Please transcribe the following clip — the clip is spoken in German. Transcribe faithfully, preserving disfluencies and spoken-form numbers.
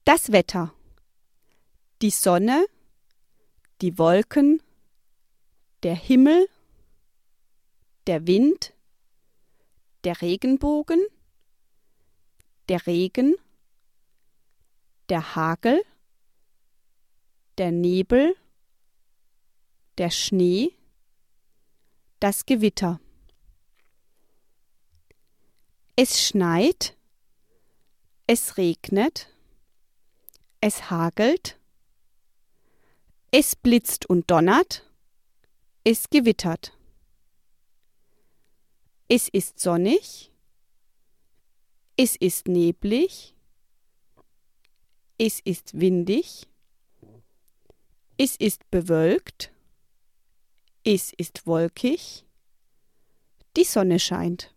Das Wetter. Die Sonne, die Wolken, der Himmel, der Wind, der Regenbogen, der Regen, der Hagel, der Nebel, der Schnee, das Gewitter. Es schneit, es regnet, es hagelt, es blitzt und donnert, es gewittert. Es ist sonnig, es ist neblig, es ist windig, es ist bewölkt, es ist wolkig, die Sonne scheint.